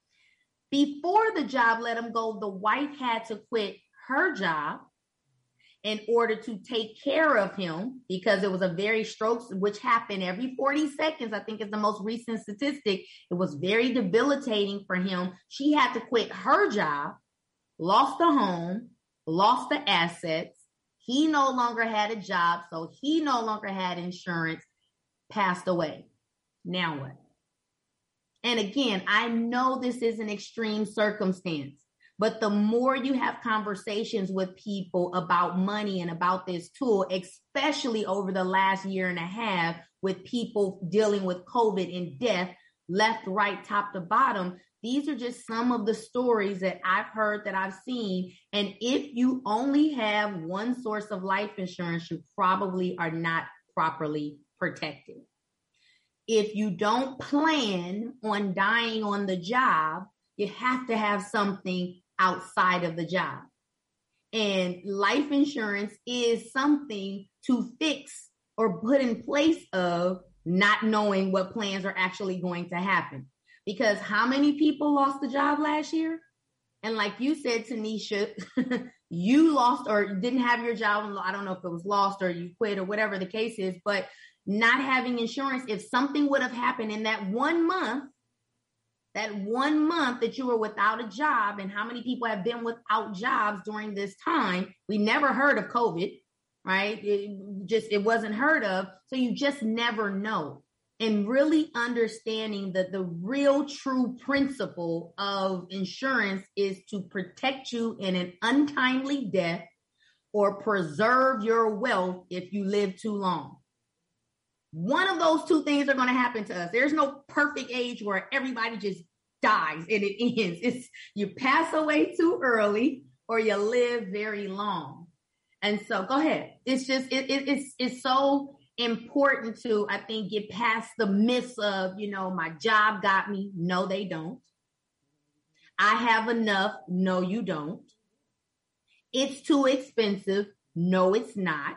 Speaker 2: before the job let him go, the wife had to quit her job in order to take care of him, because it was a very stroke, which happened every 40 seconds. I think is the most recent statistic. It was very debilitating for him. She had to quit her job, lost the home, lost the assets. He no longer had a job, so he no longer had insurance, passed away. Now what? And again, I know this is an extreme circumstance, but the more you have conversations with people about money and about this tool, especially over the last year and a half with people dealing with COVID and death, left, right, top to bottom, these are just some of the stories that I've heard, that I've seen. And if you only have one source of life insurance, you probably are not properly protected. If you don't plan on dying on the job, you have to have something outside of the job. And life insurance is something to fix or put in place of not knowing what plans are actually going to happen. Because how many people lost the job last year? And like you said, Tanisha, you lost or didn't have your job. I don't know if it was lost or you quit or whatever the case is, but not having insurance, if something would have happened in that 1 month, that you were without a job, and how many people have been without jobs during this time? We never heard of COVID, right? It wasn't heard of. So you just never know. And really understanding that the real true principle of insurance is to protect you in an untimely death or preserve your wealth if you live too long. One of those two things are going to happen to us. There's no perfect age where everybody just dies and it ends. It's you pass away too early or you live very long. And so go ahead. It's just, it's so important to, I think, get past the myths of, my job got me. No, they don't. I have enough. No, you don't. It's too expensive. No, it's not.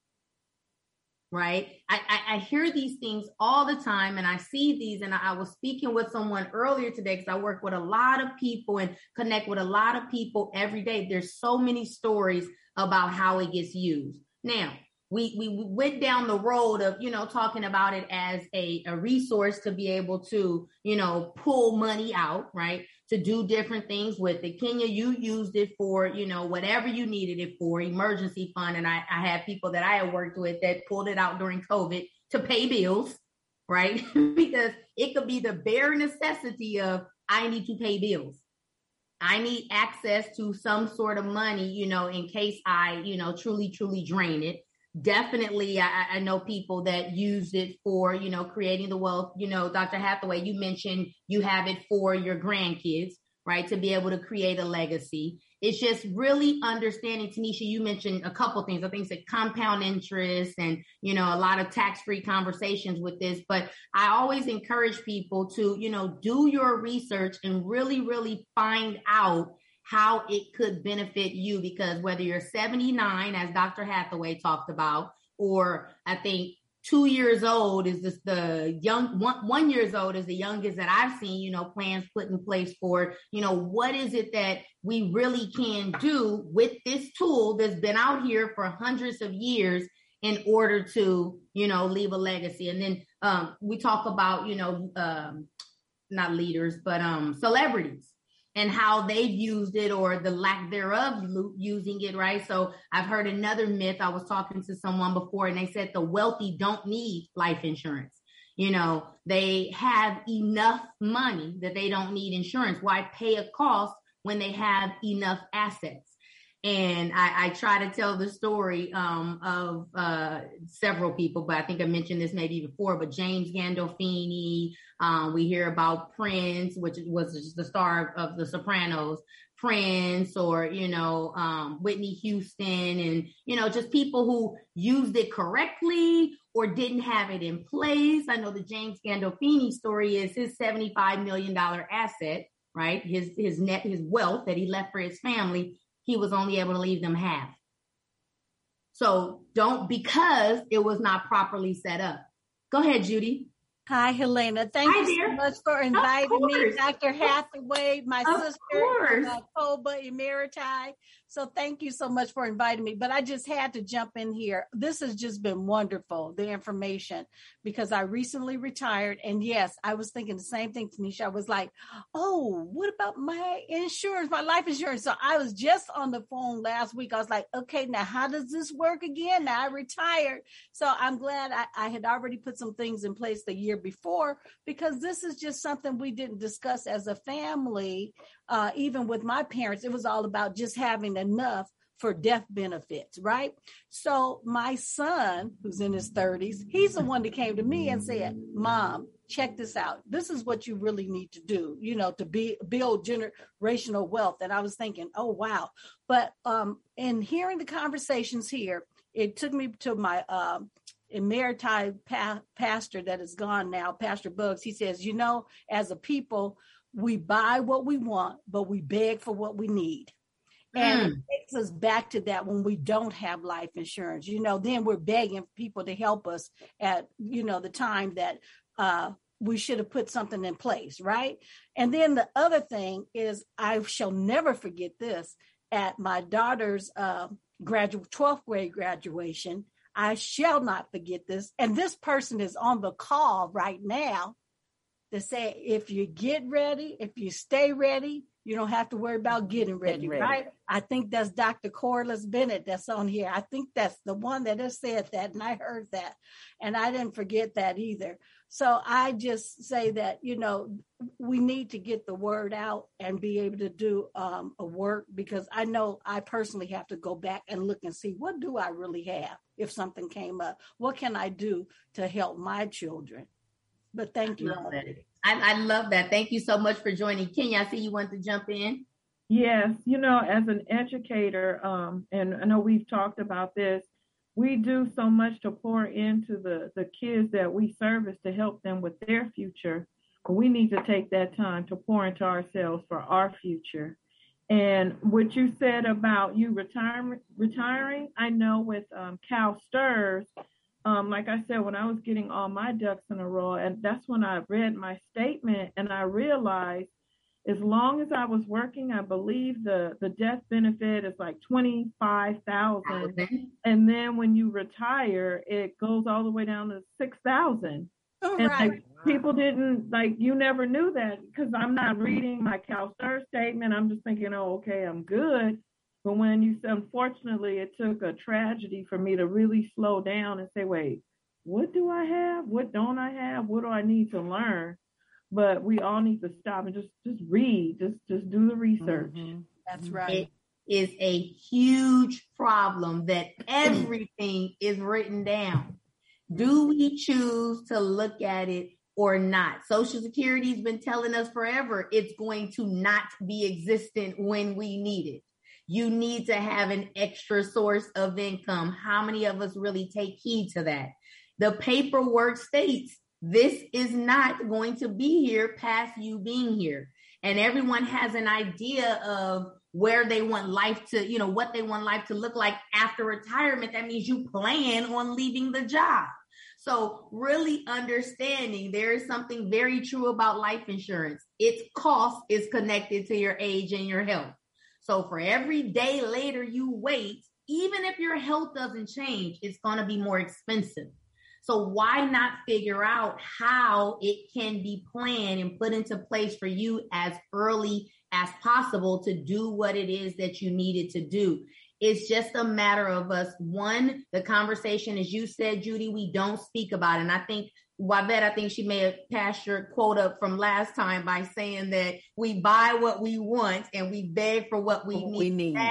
Speaker 2: Right? I hear these things all the time, and I see these, and I was speaking with someone earlier today because I work with a lot of people and connect with a lot of people every day. There's so many stories about how it gets used. Now, we went down the road of, talking about it as a resource to be able to, pull money out, right? To do different things with it. Kenya, you used it for, whatever you needed it for, emergency fund. And I had people that I had worked with that pulled it out during COVID to pay bills, right? Because it could be the bare necessity of, I need to pay bills. I need access to some sort of money, in case I, truly drain it. Definitely, I know people that use it for, creating the wealth. Dr. Hathaway, you mentioned you have it for your grandkids, right? To be able to create a legacy. It's just really understanding. Tanisha, you mentioned a couple things. I think it's compound interest and, a lot of tax-free conversations with this. But I always encourage people to, do your research and really, really find out how it could benefit you, because whether you're 79, as Dr. Hathaway talked about, or I think 2 years old is just the young, 1 years old is the youngest that I've seen, plans put in place for, what is it that we really can do with this tool that's been out here for hundreds of years in order to, leave a legacy. And then we talk about, not leaders, but celebrities, and how they've used it or the lack thereof using it, right? So I've heard another myth. I was talking to someone before and they said the wealthy don't need life insurance. They have enough money that they don't need insurance. Why pay a cost when they have enough assets? And I try to tell the story of several people, but I think I mentioned this maybe before, but James Gandolfini, we hear about Prince, which was the star of The Sopranos, Prince, or, Whitney Houston, and, just people who used it correctly or didn't have it in place. I know the James Gandolfini story is his $75 million asset, right? His wealth that he left for his family. He was only able to leave them half. So because it was not properly set up. Go ahead, Judy.
Speaker 5: Hi, Helena. Thank you so much for inviting me, Dr. Hathaway, my sister, Koba Emeriti. So thank you so much for inviting me. But I just had to jump in here. This has just been wonderful, the information, because I recently retired. And yes, I was thinking the same thing, Tanisha. I was like, oh, what about my insurance, my life insurance? So I was just on the phone last week. I was like, okay, now how does this work again? Now I retired. So I'm glad I had already put some things in place the year before, because this is just something we didn't discuss as a family. Even with my parents, it was all about just having enough for death benefits, right? So my son, who's in his 30s, he's the one that came to me and said, Mom, check this out. This is what you really need to do, to build generational wealth. And I was thinking, oh, wow. But in hearing the conversations here, it took me to my Emeriti pastor that is gone now, Pastor Bugs. He says, as a people, we buy what we want, but we beg for what we need. And it takes us back to that when we don't have life insurance, then we're begging people to help us at, the time that we should have put something in place, right? And then the other thing is, I shall never forget this, at my daughter's 12th grade graduation, I shall not forget this. And this person is on the call right now to say, if you get ready, if you stay ready, you don't have to worry about getting ready, right? I think that's Dr. Corliss Bennett that's on here. I think that's the one that has said that, and I heard that. And I didn't forget that either. So I just say that, we need to get the word out and be able to do a work, because I know I personally have to go back and look and see, what do I really have if something came up? What can I do to help my children? But thank you.
Speaker 2: I love that. Thank you so much for joining. Kenya, I see you want to jump in.
Speaker 3: Yes, as an educator, and I know we've talked about this, we do so much to pour into the kids that we service to help them with their future. But we need to take that time to pour into ourselves for our future. And what you said about you retiring, I know with Cal Stirs, like I said, when I was getting all my ducks in a row, and that's when I read my statement and I realized, as long as I was working, I believe the death benefit is like $25,000. And then when you retire, it goes all the way down to $6,000. Oh, and right. People didn't, you never knew that, because I'm not reading my Cal Stirs statement. I'm just thinking, oh, okay, I'm good. But when you said, unfortunately, it took a tragedy for me to really slow down and say, wait, what do I have? What don't I have? What do I need to learn? But we all need to stop and just read, just do the research.
Speaker 5: Mm-hmm. That's right.
Speaker 2: It is a huge problem that everything is written down. Do we choose to look at it or not? Social Security has been telling us forever it's going to not be existent when we need it. You need to have an extra source of income. How many of us really take heed to that? The paperwork states this is not going to be here past you being here. And everyone has an idea of where they want life to, what they want life to look like after retirement. That means you plan on leaving the job. So really understanding there is something very true about life insurance. Its cost is connected to your age and your health. So for every day later you wait, even if your health doesn't change, it's going to be more expensive. So why not figure out how it can be planned and put into place for you as early as possible to do what it is that you needed to do? It's just a matter of us. One, the conversation, as you said, Judy, we don't speak about it. And I think Wavette, she may have passed your quote up from last time by saying that we buy what we want and we beg for what we need.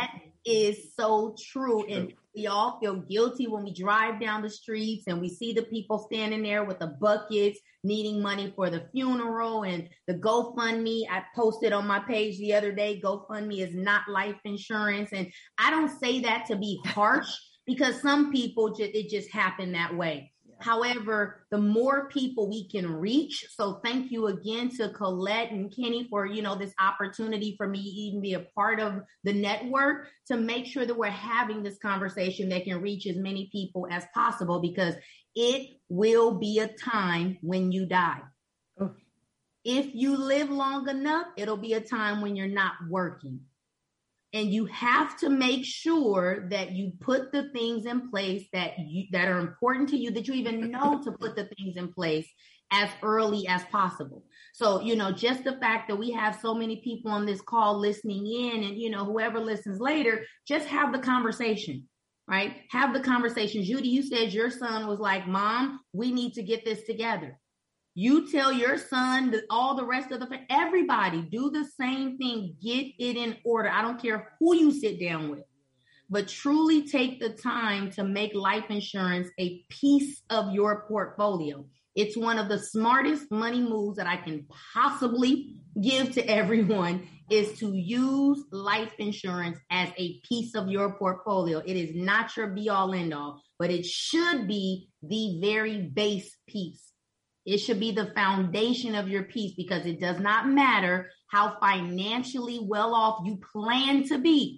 Speaker 2: is so true. And we all feel guilty when we drive down the streets and we see the people standing there with the buckets needing money for the funeral and the GoFundMe. I posted on my page the other day, GoFundMe is not life insurance. And I don't say that to be harsh because some people, it just happened that way. However, the more people we can reach. So thank you again to Colette and Kenny for, this opportunity for me to even be a part of the network to make sure that we're having this conversation that can reach as many people as possible, because it will be a time when you die. Oh. If you live long enough, it'll be a time when you're not working. And you have to make sure that you put the things in place that are important to you, that you even know to put the things in place as early as possible. So, just the fact that we have so many people on this call listening in and, whoever listens later, just have the conversation, right? Have the conversation. Judy, you said your son was like, Mom, we need to get this together. You tell your son, all the rest of everybody, do the same thing. Get it in order. I don't care who you sit down with, but truly take the time to make life insurance a piece of your portfolio. It's one of the smartest money moves that I can possibly give to everyone is to use life insurance as a piece of your portfolio. It is not your be all end all, but it should be the very base piece. It should be the foundation of your piece, because it does not matter how financially well off you plan to be.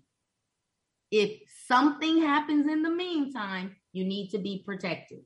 Speaker 2: If something happens in the meantime, you need to be protected.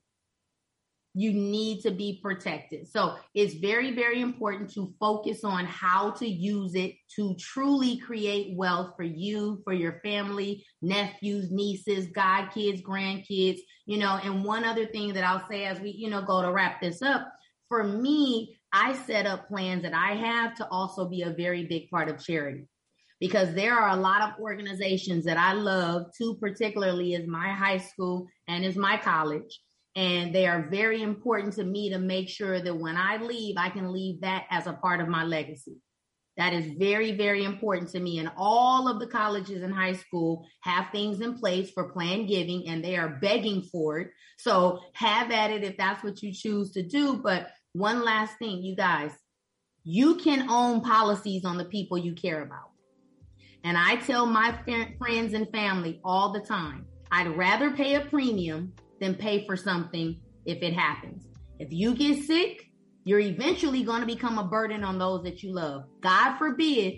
Speaker 2: You need to be protected. So it's very, very important to focus on how to use it to truly create wealth for you, for your family, nephews, nieces, godkids, grandkids, and one other thing that I'll say as we, go to wrap this up. For me, I set up plans that I have to also be a very big part of charity, because there are a lot of organizations that I love, two particularly is my high school and is my college. And they are very important to me to make sure that when I leave, I can leave that as a part of my legacy. That is very, very important to me. And all of the colleges and high school have things in place for planned giving, and they are begging for it. So have at it if that's what you choose to do. But one last thing, you guys, you can own policies on the people you care about. And I tell my friends and family all the time, I'd rather pay a premium than pay for something if it happens. If you get sick, you're eventually going to become a burden on those that you love. God forbid,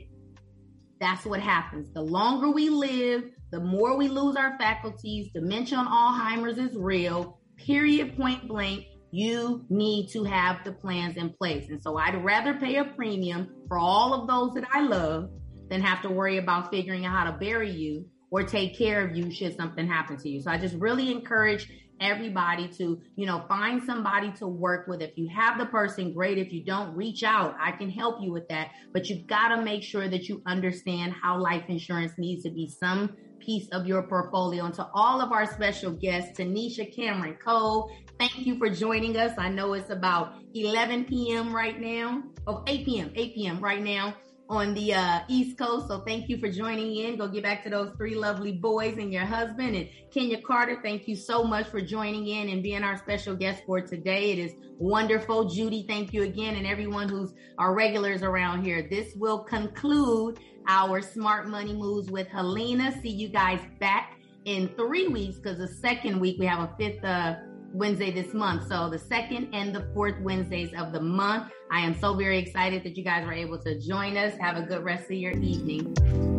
Speaker 2: that's what happens. The longer we live, the more we lose our faculties. Dementia and Alzheimer's is real, period, point blank. You need to have the plans in place. And so I'd rather pay a premium for all of those that I love than have to worry about figuring out how to bury you or take care of you should something happen to you. So I just really encourage everybody to, find somebody to work with. If you have the person, great. If you don't, reach out. I can help you with that. But you've got to make sure that you understand how life insurance needs to be some piece of your portfolio. And to all of our special guests, Tanisha Cameron Cole, thank you for joining us. I know it's about 11 p.m. right now. 8 p.m. right now on the East Coast. So thank you for joining in. Go get back to those three lovely boys and your husband. And Kenya Carter, thank you so much for joining in and being our special guest for today. It is wonderful. Judy, thank you again. And everyone who's our regulars around here. This will conclude our Smart Money Moves with Helena. See you guys back in 3 weeks, because the second week we have a fifth Wednesday this month. So the second and the fourth Wednesdays of the month. I am so very excited that you guys were able to join us. Have a good rest of your evening.